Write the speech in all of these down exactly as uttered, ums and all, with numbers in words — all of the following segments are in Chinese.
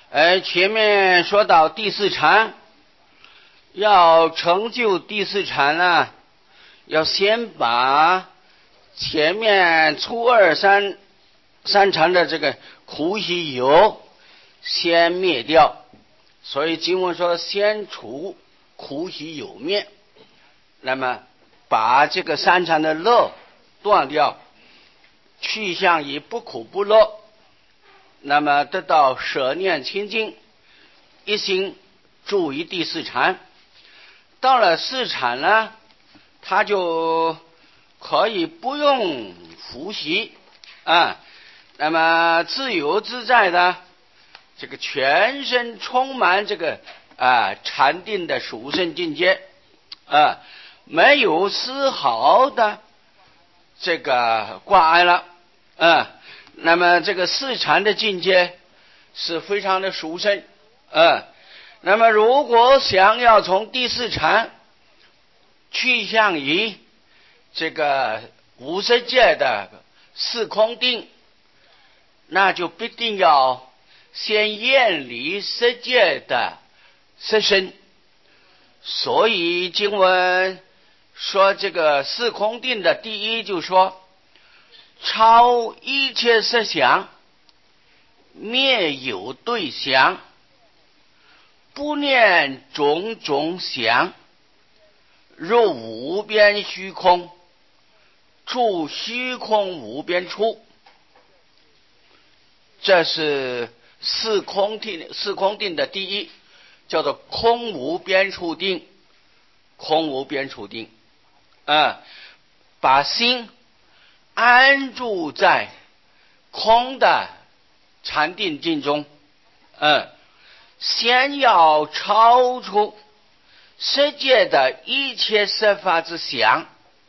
呃，前面说到第四禅，要成就第四禅呢，要先把前面初二三三禅的这个苦喜有先灭掉，所以经文说先除苦喜有灭，那么把这个三禅的乐断掉，去向以不苦不乐，那么得到舍念清净，一心注于第四禅。到了四禅呢，他就可以不用呼吸啊，那么自由自在的这个全身充满这个啊禅定的殊胜境界啊，没有丝毫的这个挂碍了啊。那么这个四禅的境界是非常的殊胜啊。那么如果想要从第四禅去向于这个无色界的四空定，那就必定要先远离色界的色身。所以经文说这个四空定的第一就说超一切色想，灭有对想，不念种种想，入无边虚空，住虚空无边处。这是四空定四空定的第一，叫做空无边处定。空无边处定啊，把心安住在空的禅定境中，嗯，先要超出世界的一切色法之想，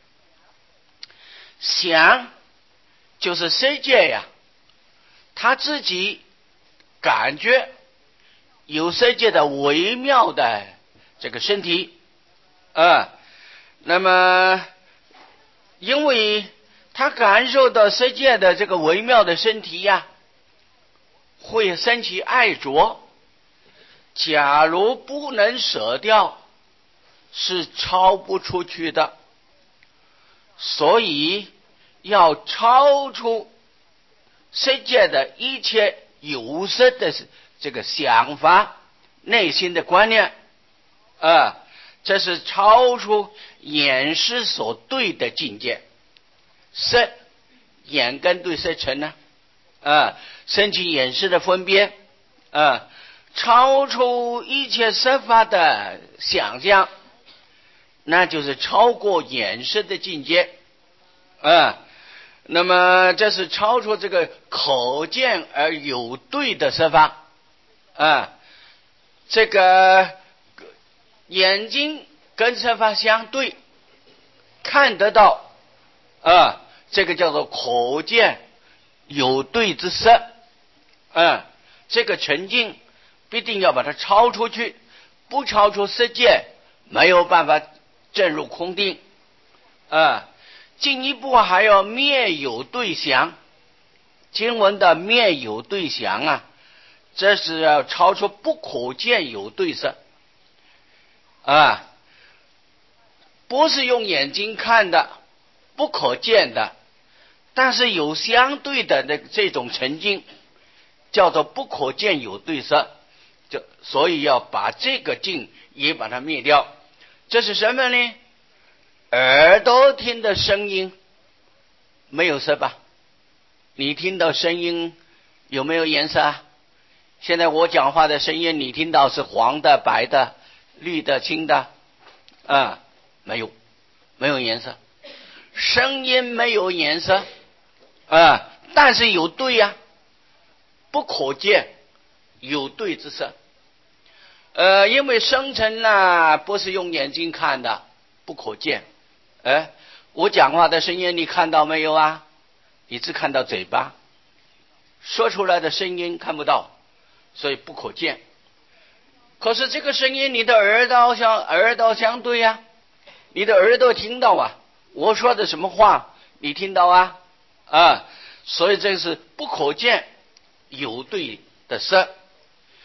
想就是世界呀，他自己感觉有世界的微妙的这个身体啊，那么因为他感受到世界的这个微妙的身体呀，会生起爱着，假如不能舍掉，是超不出去的。所以要超出世界的一切有色的这个想法，内心的观念啊，这是超出眼识所对的境界。色眼根对色尘呢啊，升起眼识的分别啊，超出一切色法的想象，那就是超过眼识的境界啊。那么这是超出这个可见而有对的色法啊，这个眼睛跟色法相对，看得到啊，这个叫做可见有对之色啊，这个沉静必定要把它超出去，不超出色界没有办法证入空定啊。进一步还要灭有对想，经文的灭有对想啊，这是要超出不可见有对色啊，不是用眼睛看的，不可见的，但是有相对的那这种沉静，叫做不可见有对色，就所以要把这个境也把它灭掉。这是什么呢？耳朵听的声音没有色吧？你听到声音有没有颜色啊？现在我讲话的声音你听到是黄的、白的、绿的、青的啊？没有，没有颜色。声音没有颜色啊，但是有对呀、啊，不可见有对之色。呃，因为声尘呢不是用眼睛看的，不可见。哎，我讲话的声音你看到没有啊？你只看到嘴巴，说出来的声音看不到，所以不可见。可是这个声音你的耳朵相耳朵相对呀、啊，你的耳朵听到啊，我说的什么话你听到啊啊，所以这是不可见有对的色。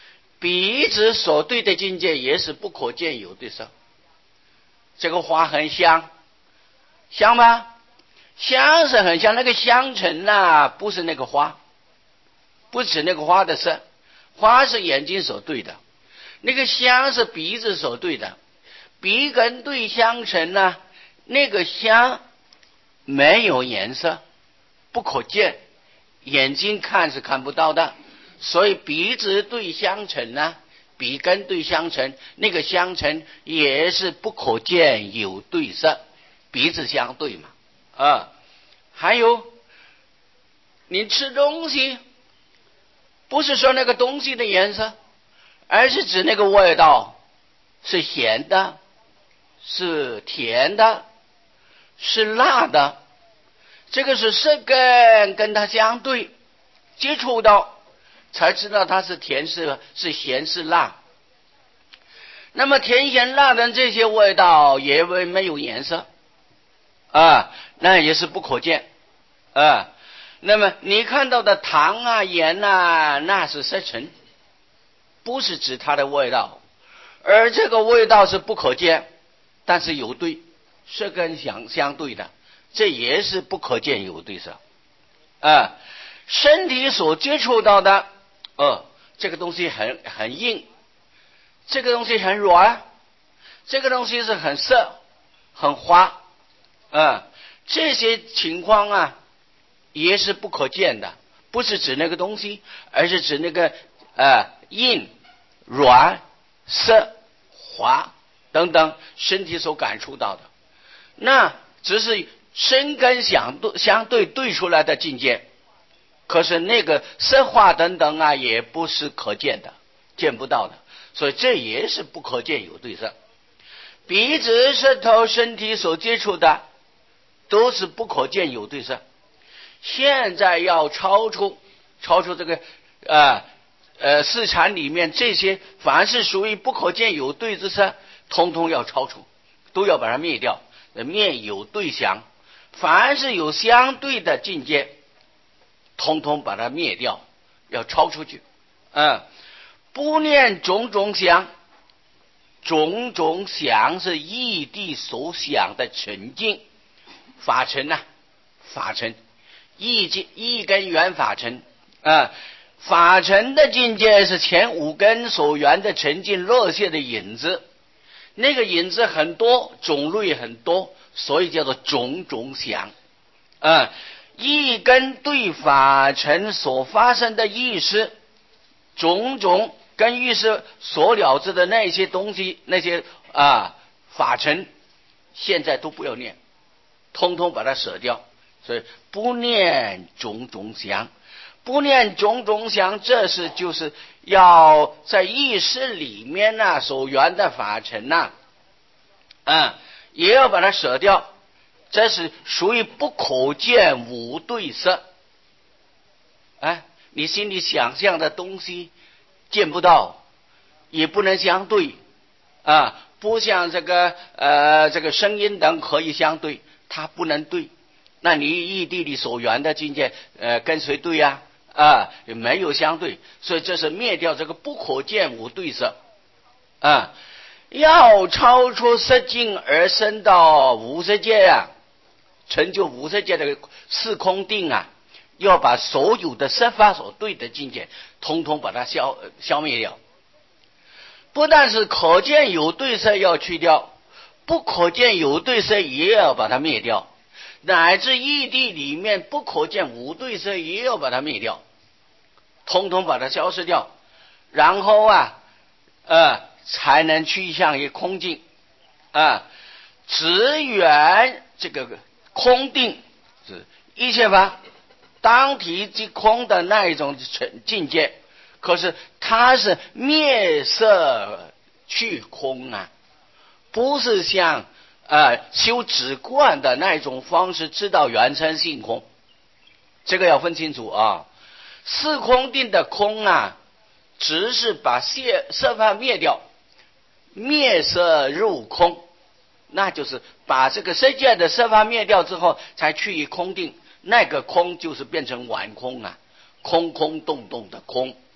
鼻子所对的境界也是不可见有对色。这个花很香，香吗？香是很香，那个香尘呐，不是那个花，不是那个花的色，花是眼睛所对的，那个香是鼻子所对的，鼻根对香尘呢，那个香没有颜色，不可见，眼睛看是看不到的，所以鼻子对香尘呢，鼻根对香尘，那个香尘也是不可见有对色，鼻子相对嘛。啊，还有你吃东西，不是说那个东西的颜色，而是指那个味道是咸的，是甜的，是辣的，这个是舌根跟它相对接触到，才知道它是甜是是咸是辣。那么甜咸辣的这些味道也没有颜色啊，那也是不可见啊。那么你看到的糖啊盐啊，那是色尘，不是指它的味道，而这个味道是不可见，但是有对，是跟相相对的，这也是不可见有对色啊。身体所接触到的，呃，这个东西很很硬，这个东西很软，这个东西是很涩很滑啊，这些情况啊也是不可见的，不是指那个东西，而是指那个呃硬软涩滑等等身体所感触到的，那只是身根相对相对对出来的境界，可是那个色化等等啊也不是可见的，见不到的，所以这也是不可见有对色。鼻子舌头身体所接触的都是不可见有对色。现在要超出超出这个呃呃市场里面这些凡是属于不可见有对之色，通通要超出，都要把它灭掉，灭有对相，凡是有相对的境界通通把它灭掉，要超出去。嗯，不念种种想，种种想是异地所想的沉静法尘呐、啊，法尘一根一根缘法尘啊，法尘的境界是前五根所缘的沉静落谢的影子，那个影子很多，种类很多，所以叫做种种想啊。一根对法尘所发生的意识，种种跟意识所了知的那些东西，那些啊法尘，现在都不要念，通通把它舍掉。所以不念种种想，不念种种想，这是就是要在意识里面呢、啊、所缘的法尘呐、啊，嗯，也要把它舍掉，这是属于不可见无对色。哎，你心里想象的东西见不到，也不能相对啊，不像这个呃这个声音等可以相对，它不能对。那你异地里所缘的境界，呃，跟谁对呀、啊？啊，没有相对，所以这是灭掉这个不可见无对色啊。要超出色境而生到无色界啊，成就无色界的四空定啊，要把所有的色法所对的境界，通通把它消消灭掉。不但是可见有对色要去掉，不可见有对色也要把它灭掉。乃至异地里面不可见无对色也要把它灭掉，通通把它消失掉，然后啊呃才能趋向于空境啊，只缘这个空定是一切法当体即空的那一种境界，可是它是灭色去空啊，不是像呃，修止观的那种方式知道缘生性空，这个要分清楚啊。四空定的空啊，只是把色色法灭掉，灭色入空，那就是把这个世界的色法灭掉之后，才去于空定。那个空就是变成完空啊，空空洞洞的空，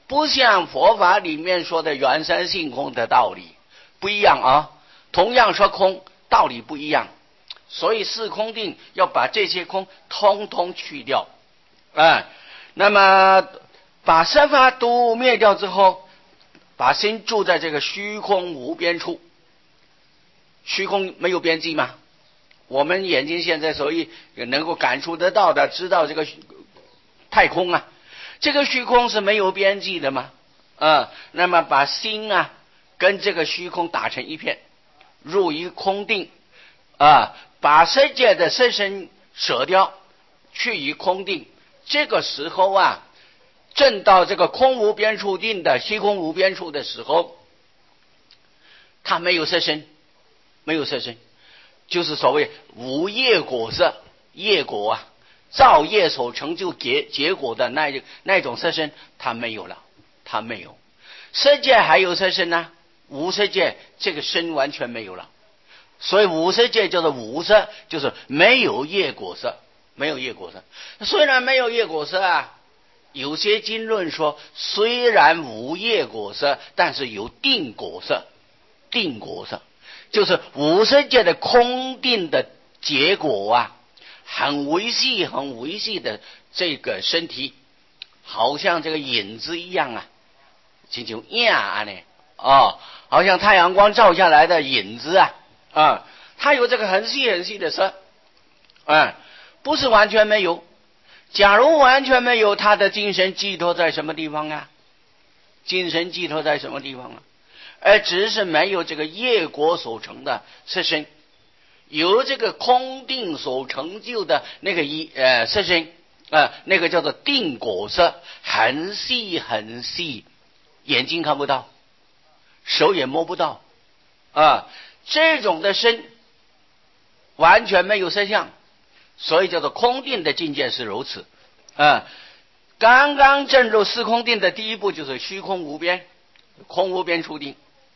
不像佛法里面说的缘生性空的道理不一样啊，同样说空，道理不一样。所以四空定要把这些空通通去掉，啊，那么把三法都灭掉之后，把心住在这个虚空无边处。虚空没有边际吗？我们眼睛现在所以能够感触得到的，知道这个太空啊，这个虚空是没有边际的吗？啊，那么把心啊跟这个虚空打成一片，入于空定啊，把世界的色身舍掉，去于空定。这个时候啊，证到这个空无边处定的虚空无边处的时候，它没有色身，没有色身，就是所谓无业果色，业果啊，造业所成就结结果的那那种色身，它没有了，它没有。色界还有色身呢、啊，无色界这个身完全没有了。所以无色界叫做无色，就是没有业果色，没有业果色。虽然没有业果色啊，有些经论说，虽然无业果色，但是有定果色。定果色就是无色界的空定的结果啊，很微细很微细的这个身体，好像这个影子一样啊，亲像影啊呢，哦，好像太阳光照下来的影子啊。啊，它有这个很细很细的色，啊，不是完全没有。假如完全没有，他的精神寄托在什么地方啊？精神寄托在什么地方啊？而只是没有这个业果所成的色身，由这个空定所成就的那个一呃色身啊、呃，那个叫做定果色，很细很细，眼睛看不到，手也摸不到啊。这种的身完全没有色相，所以叫做空定的境界是如此啊。刚刚证入四空定的第一步就是虚空无边，空无边处定。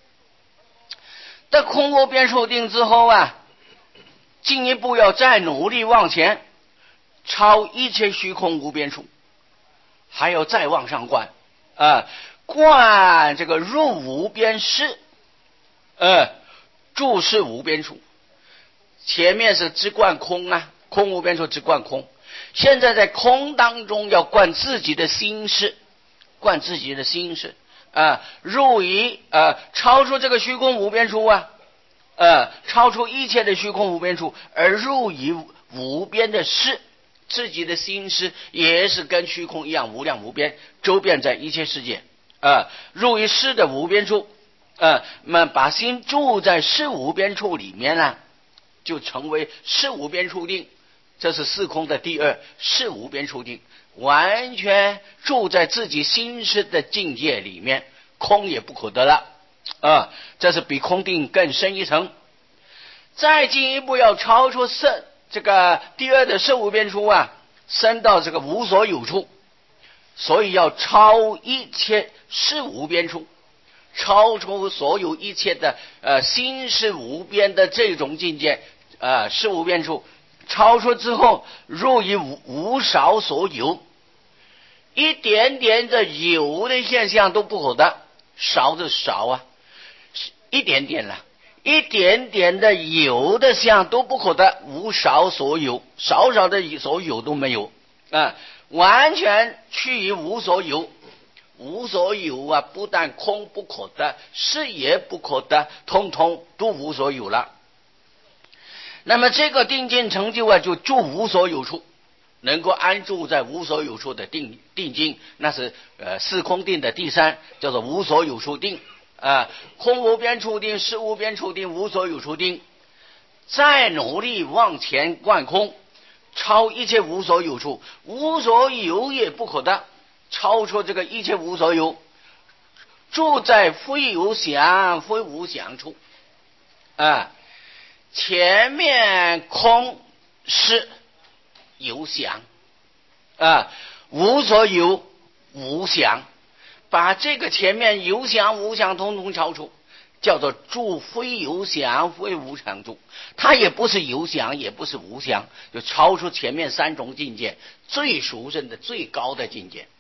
在空无边处定之后啊，进一步要再努力往前，超一切虚空无边处，还要再往上观啊，观这个入无边识，呃。注视无边处，前面是只观空啊，空无边处只观空，现在在空当中要观自己的心识，观自己的心识啊，入于呃超出这个虚空无边处啊，呃超出一切的虚空无边处，而入于无边的识，自己的心识也是跟虚空一样无量无边，周遍在一切世界啊，入于识的无边处。呃，那么把心住在识无边处里面呢，就成为识无边处定。这是四空的第二，识无边处定，完全住在自己心识的境界里面，空也不可得了啊！这是比空定更深一层。再进一步要超出色这个第二的识无边处啊，升到这个无所有处，所以要超一切识无边处。超出所有一切的呃心识无边的这种境界，呃识无边处，超出之后入于无无少所有，一点点的有的现象都不可得，少的少啊，一点点了，一点点的有的相都不可得，无少所有，少少的所有都没有啊，完全趋于无所有。无所有啊，不但空不可得，是也不可得，通通都无所有了。那么这个定境成就啊，就住无所有处，能够安住在无所有处的定定境，那是呃四空定的第三，叫做无所有处定啊、呃，空无边处定、识无边处定、无所有处定。再努力往前观空，超一切无所有处，无所有也不可得。超出这个一切无所有，住在非有想非无想处啊。前面空是有想啊，无所有无想，把这个前面有想无想统统超出，叫做住非有想非无想处。它也不是有想也不是无想，就超出前面三种境界，最殊胜的最高的境界。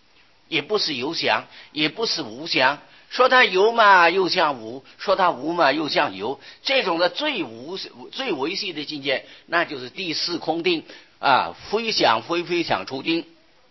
也不是有想，也不是无想。说它有嘛又像无，说它无嘛又像有，这种的最无最维系的境界，那就是第四空定啊，非想非非想出定。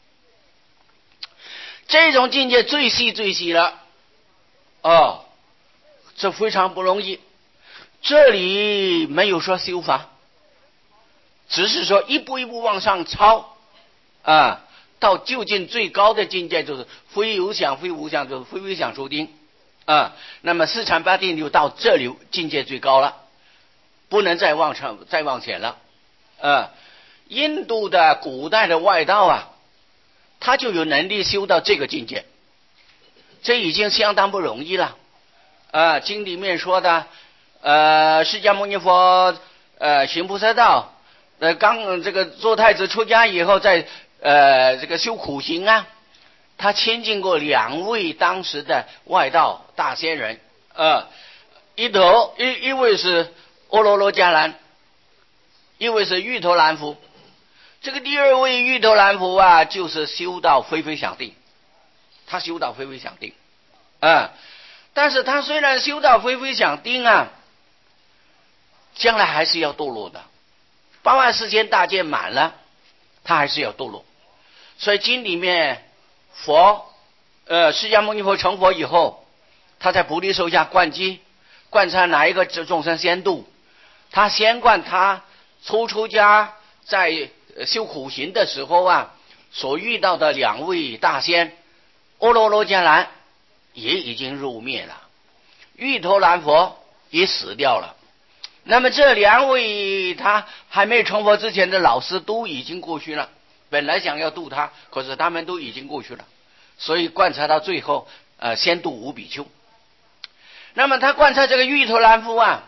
这种境界最细最细了，哦，这非常不容易。这里没有说修法，只是说一步一步往上抄啊，到究竟最高的境界就是非有想非无想，就是非非想出定啊。那么四禅八定就到这里境界最高了，不能再往上再往前了啊。印度的古代的外道啊，他就有能力修到这个境界，这已经相当不容易了啊。经里面说的呃，释迦牟尼佛呃行菩萨道，呃刚这个做太子出家以后，在呃这个修苦行啊，他亲近过两位当时的外道大仙人，呃一头一一位是阿罗罗迦兰，一位是玉头蓝夫。这个第二位玉头蓝夫啊，就是修到非非想定，他修到非非想定啊，但是他虽然修到非非想定啊，将来还是要堕落的。八万四千大戒满了，他还是要堕落。所以经里面佛呃释迦牟尼佛成佛以后，他在菩提树下灌机，灌参哪一个众生先度，他先灌他初出家在修苦行的时候啊，所遇到的两位大仙，阿罗罗迦兰也已经入灭了，玉头蓝佛也死掉了。那么这两位他还没成佛之前的老师都已经过去了，本来想要度他，可是他们都已经过去了，所以观察到最后呃，先度五比丘。那么他观察这个玉头蓝夫啊，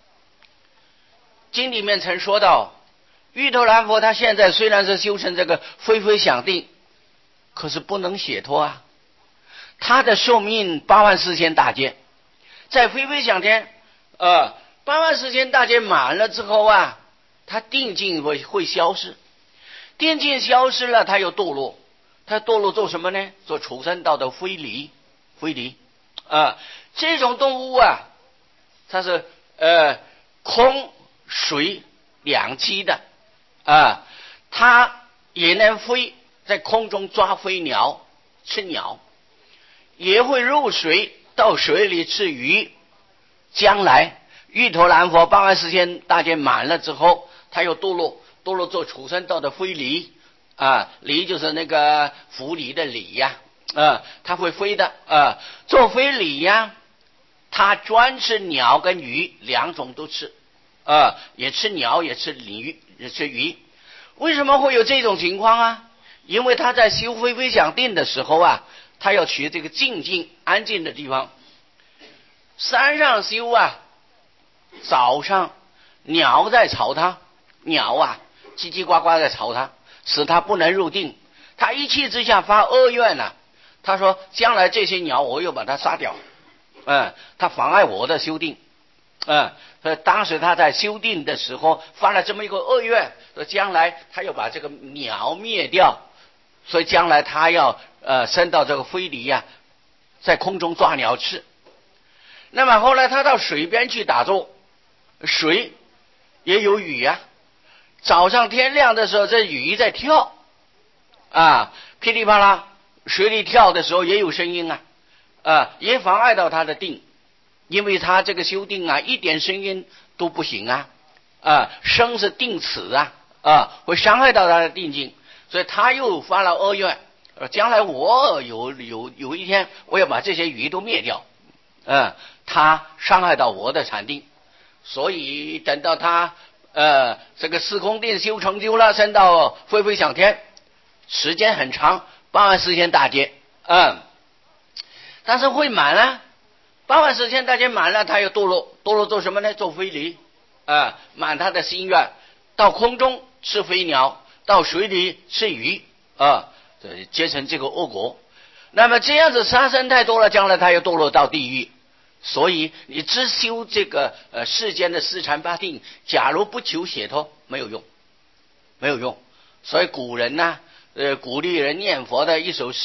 经里面曾说到，玉头蓝佛他现在虽然是修成这个非非想定，可是不能解脱啊。他的寿命八万四千大劫，在非非想天呃八万四千大劫满了之后啊，他定境会会消失，定境消失了，他又堕落，他堕落做什么呢？做畜生道的非离，非离啊，这种动物啊，它是呃空水两栖的啊，它也能飞，在空中抓飞鸟吃鸟，也会入水到水里吃鱼。将来玉头蓝佛八万四千大劫满了之后，他又堕落，堕落做畜生道的非离啊，离就是那个浮离的离呀啊，他会飞的啊，做非离呀，他专吃鸟跟鱼，两种都吃啊，也吃鸟也吃鱼也吃鱼。为什么会有这种情况啊？因为他在修非非想定的时候啊，他要取这个静静安静的地方。山上修啊，早上鸟在吵他，鸟啊叽叽呱呱在吵他，使他不能入定。他一气之下发恶愿啊，他说将来这些鸟我又把它杀掉，嗯，他妨碍我的修定，嗯，所以当时他在修定的时候发了这么一个恶愿，说将来他要把这个鸟灭掉，所以将来他要呃升到这个非离呀、啊，在空中抓鸟吃。那么后来他到水边去打坐，水也有雨啊，早上天亮的时候这雨在跳啊，噼里啪啦水里跳的时候也有声音啊，啊也妨碍到他的定，因为他这个修定啊一点声音都不行啊，啊声是定词啊，啊会伤害到他的定境，所以他又发了恶愿，将来我有有有一天我要把这些鱼都灭掉，嗯，他伤害到我的禅定，所以等到他呃这个四空定修成就了，升到非非想天，时间很长，八万四千大劫，嗯，但是会满了，八万四千大劫满了，他又堕落，堕落做什么呢？做非离啊，满他的心愿，到空中吃飞鸟，到水里吃鱼啊，结成这个恶果。那么这样子杀生太多了，将来他又堕落到地狱。所以你只修这个呃世间的四禅八定，假如不求解脱，没有用，没有用。所以古人呢，呃鼓励人念佛的一首诗，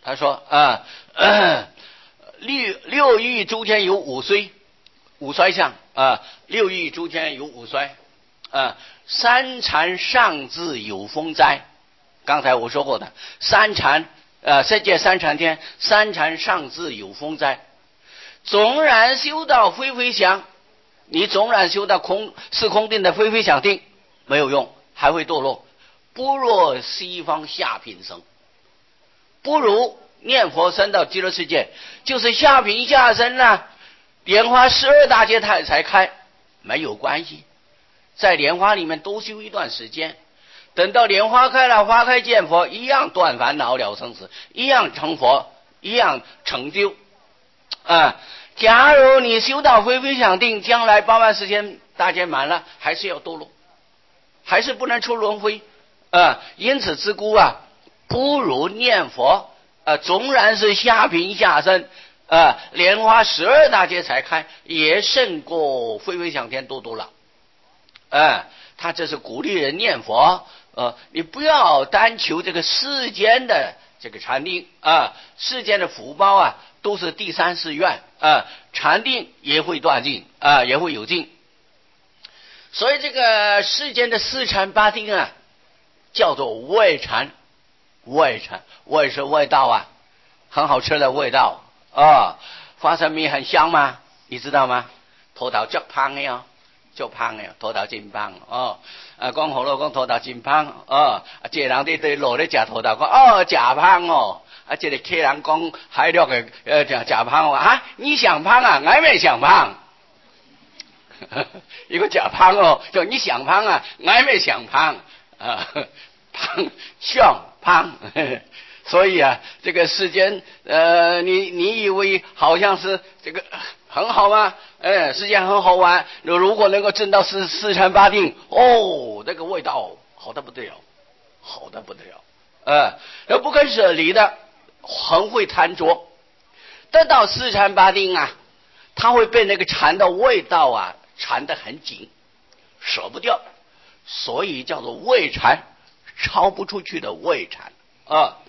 他说啊、呃，六六欲诸天有五衰，五衰相啊，六欲诸天有五衰啊，三禅上自有风灾。刚才我说过的，三禅呃，世界三禅天，三禅上自有风灾。纵然修到非非想，你纵然修到空是空定的非非想定，没有用，还会堕落。不若西方下品生，不如念佛生到极乐世界，就是下品下生啊，莲花十二大劫才才开，没有关系，在莲花里面多修一段时间，等到莲花开了，花开见佛，一样断烦恼了生死，一样成佛，一样成就啊。假如你修到非非想定，将来八万四千大劫满了，还是要堕落，还是不能出轮回啊。因此之故啊，不如念佛啊，纵然是下品下生啊，莲花十二大劫才开，也胜过非非想天多多了啊。他这是鼓励人念佛，呃，你不要单求这个世间的这个禅定啊，世间的福报啊，都是第三世愿啊，禅定也会断尽啊，也会有尽。所以这个世间的四禅八定啊，叫做味禅，味禅，味是味道啊，很好吃的味道啊。花生米很香吗？你知道吗？头头足香的哦。足香的，土豆真香哦！啊，讲好咯，讲土豆真香哦！啊，一个人在对路咧食土豆，讲哦，食香哦！啊，这个客人讲海陆的呃，食食香哦啊！你想香啊？我没想香。一个食香哦，就你想香啊？我没想香啊，香香香。所以啊，这个世间呃，你你以为好像是这个很好吗？哎，世间很好玩。如果能够证到四四禅八定，哦，那个味道好的不得了，好的不得了。呃，那不肯舍离的，很会贪着。得到四禅八定啊，他会被那个禅的味道啊缠得很紧，舍不掉，所以叫做味禅，超不出去的味禅啊。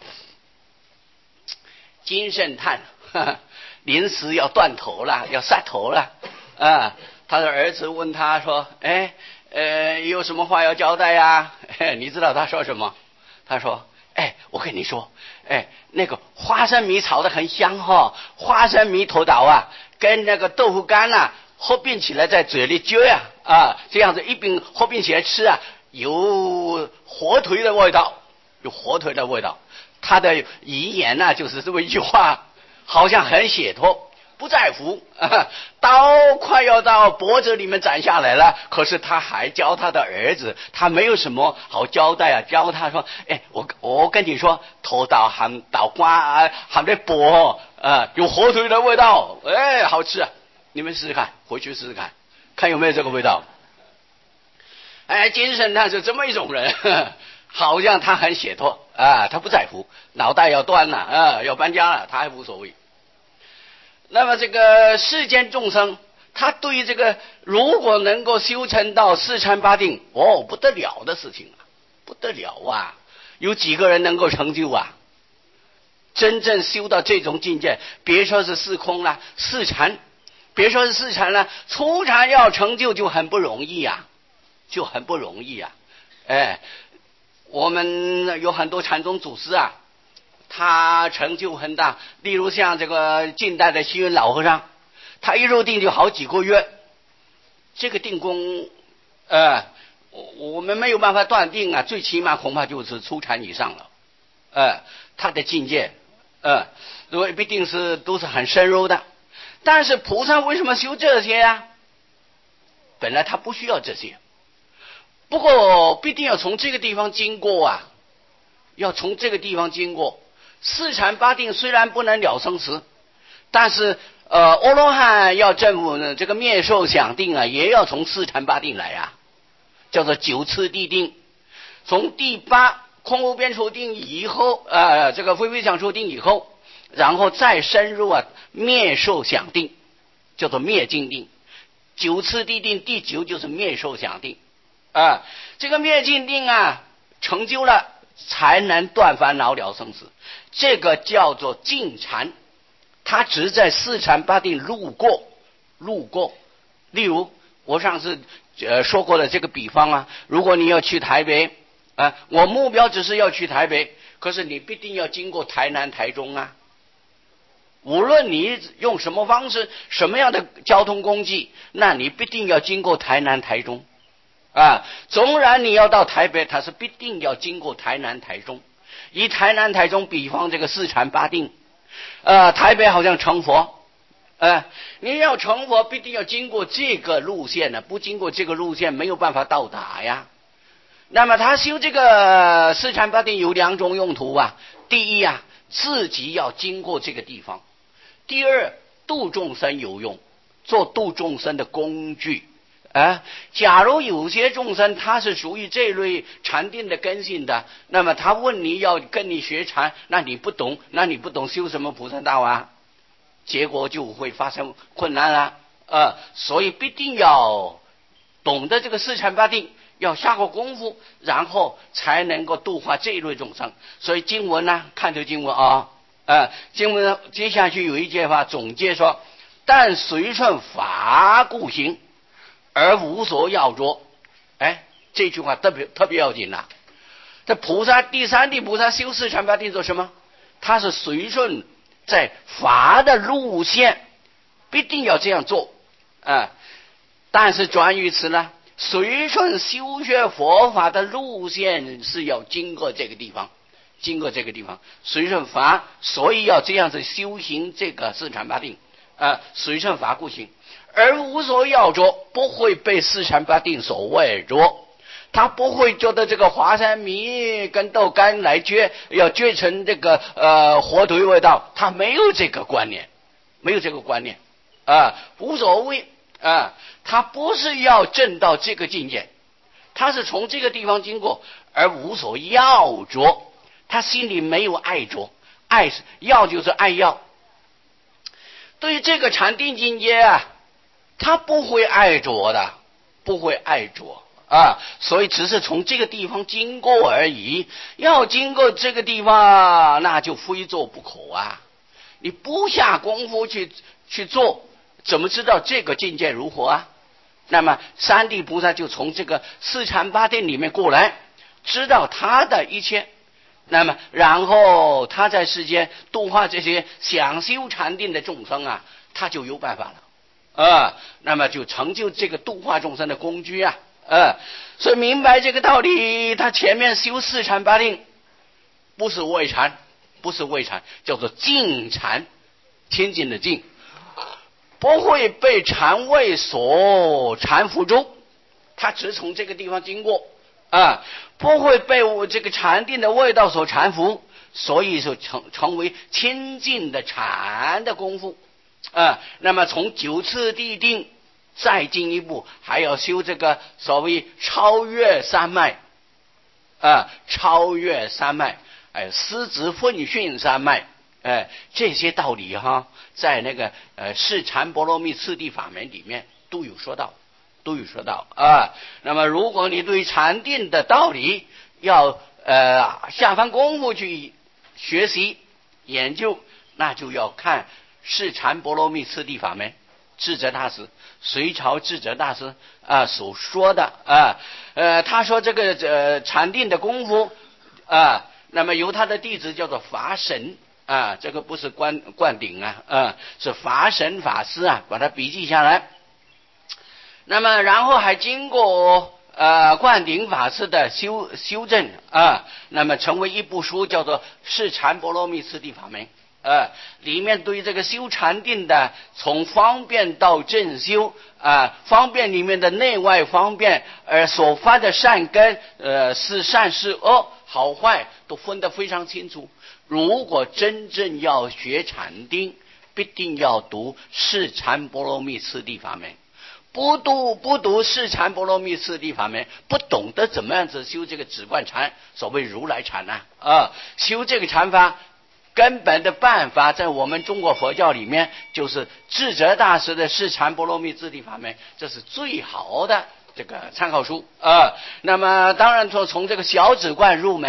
金圣叹临时要断头了，要杀头了啊！他的儿子问他说：“哎，呃，有什么话要交代呀？”你知道他说什么？他说：“哎，我跟你说，哎，那个花生米炒得很香哈、哦，花生米头岛啊，跟那个豆腐干啊合并起来在嘴里嚼呀啊，这样子一并合并起来吃啊，有火腿的味道，有火腿的味道。”他的遗言呢、啊，就是这么一句话，好像很解脱，不在乎、啊、刀快要到脖子里面斩下来了，可是他还教他的儿子，他没有什么好交代啊，教他说：“哎，我我跟你说，头刀含刀瓜含的薄啊，有火腿的味道，哎，好吃啊！你们试试看，回去试试看，看有没有这个味道。”哎，精神他是这么一种人。呵呵，好像他很解脱啊，他不在乎，脑袋要断了啊，要搬家了，他还无所谓。那么这个世间众生，他对于这个如果能够修成到四禅八定，哦，不得了的事情啊，不得了啊！有几个人能够成就啊？真正修到这种境界，别说是四空了，四禅，别说是四禅了，初禅要成就就很不容易呀、啊，就很不容易呀、啊，哎。我们有很多禅宗祖师啊，他成就很大。例如像这个近代的虚云老和尚，他一入定就好几个月，这个定功，呃，我们没有办法断定啊，最起码恐怕就是初禅以上了。呃，他的境界，呃，如果必定是都是很深入的。但是菩萨为什么修这些啊？本来他不需要这些。不过必定要从这个地方经过啊，要从这个地方经过。四禅八定虽然不能了生死，但是呃，阿罗汉要证悟呢，这个灭受想定啊，也要从四禅八定来啊，叫做九次地定。从第八空无边处定以后，呃，这个非非想处定以后，然后再深入啊灭受想定，叫做灭尽定。九次地定第九就是灭受想定。啊，这个灭尽定啊，成就了才能断烦恼了生死。这个叫做净禅，它只在四禅八定路过路过。例如我上次呃说过的这个比方啊，如果你要去台北啊、呃，我目标只是要去台北，可是你必定要经过台南台中啊。无论你用什么方式什么样的交通工具，那你必定要经过台南台中啊。纵然你要到台北，它是必定要经过台南台中。以台南台中比方这个四禅八定，呃，台北好像成佛，呃，你要成佛必定要经过这个路线呢，不经过这个路线没有办法到达呀。那么他修这个四禅八定有两种用途啊，第一啊，自己要经过这个地方；第二，度众生有用，做度众生的工具。啊，假如有些众生他是属于这类禅定的根性的，那么他问你要跟你学禅，那你不懂，那你不懂修什么菩萨道啊？结果就会发生困难了。呃，所以必定要懂得这个四禅八定，要下过功夫，然后才能够度化这一类众生。所以经文呢，看这经文啊，呃，经文接下去有一句话总结说：但随顺法故行，而无所要着。哎，这句话特别特别要紧呐、啊。这菩萨第三地菩萨修四禅八定做什么？他是随顺在法的路线，必定要这样做啊。但是转于此呢，随顺修学佛法的路线是要经过这个地方，经过这个地方随顺法，所以要这样子修行这个四禅八定啊，随顺法故行。而无所要着，不会被四禅八定所围着，他不会觉得这个华山米跟豆干来掘，要掘成这个呃火腿味道，他没有这个观念，没有这个观念啊，无所谓啊，他不是要证到这个境界，他是从这个地方经过，而无所要着，他心里没有爱着，爱要就是爱要。对于这个禅定境界啊，他不会爱着的，不会爱着啊，所以只是从这个地方经过而已。要经过这个地方，那就非做不可啊！你不下功夫去去做，怎么知道这个境界如何啊？那么三地菩萨就从这个四禅八定里面过来，知道他的一切，那么然后他在世间度化这些想修禅定的众生啊，他就有办法了。啊，那么就成就这个度化众生的工具啊，啊，所以明白这个道理，他前面修四禅八定，不是为禅，不是为禅，叫做净禅，清净的净，不会被禅味所缠缚住，他只从这个地方经过啊，不会被我这个禅定的味道所缠缚，所以说成成为清净的禅的功夫。啊，那么从九次地定再进一步，还要修这个所谓超越三脉啊，超越三脉，哎，师子奋训三脉，哎，这些道理哈，在那个呃释禅波罗蜜次第法门里面都有说到，都有说到啊。那么如果你对禅定的道理要呃下番功夫去学习研究，那就要看释禅波罗蜜次第法门，智者大师隋朝智者大师啊所说的啊，呃，他说这个呃禅定的功夫啊，那么由他的弟子叫做法神啊，这个不是灌灌顶啊，啊是法神法师啊，把它笔记下来。那么然后还经过呃灌顶法师的修修正啊，那么成为一部书，叫做《释禅波罗蜜次第法门》。呃，里面对这个修禅定的，从方便到正修啊，方便里面的内外方便，而所发的善根，呃，是善是恶，好坏都分得非常清楚。如果真正要学禅定，必定要读释禅波罗蜜次第法门。不读不读释禅波罗蜜次第法门，不懂得怎么样子修这个止观禅，所谓如来禅呐啊，修这个禅法。根本的办法在我们中国佛教里面，就是智者大师的释禅波罗蜜次第法门，这是最好的这个参考书啊。那么当然说从这个小止观入门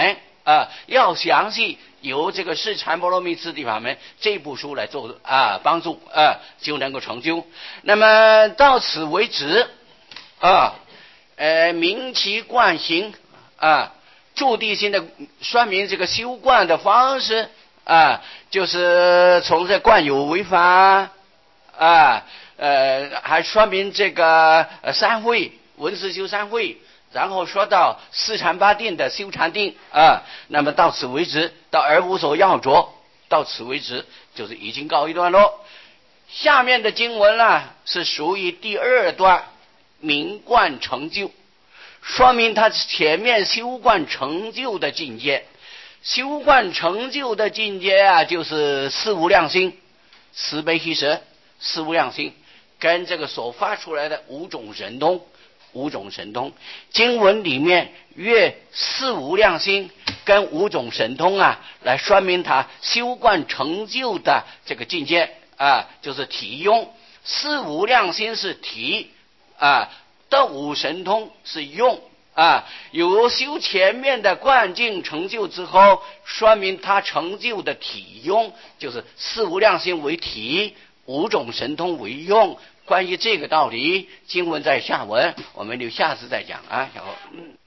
啊，要详细由这个释禅波罗蜜次第法门这部书来做啊帮助啊，就能够成就。那么到此为止啊，呃，明其观行啊，住地心的说明这个修观的方式啊，就是从这观有为法啊，呃，还说明这个呃三会文思修三会。然后说到四禅八定的修禅定啊，那么到此为止，到而无所要着，到此为止就是已经告一段落。下面的经文呢是属于第二段明观成就，说明他前面修观成就的境界。修观成就的境界啊，就是四无量心、慈悲喜舍、四无量心，跟这个所发出来的五种神通。五种神通，经文里面越四无量心跟五种神通啊，来说明他修观成就的这个境界啊，就是体用。四无量心是体啊，的五神通是用啊。有修前面的观境成就之后，说明他成就的体用就是四无量心为体，五种神通为用。关于这个道理，经文在下文，我们就下次再讲啊。然后，嗯。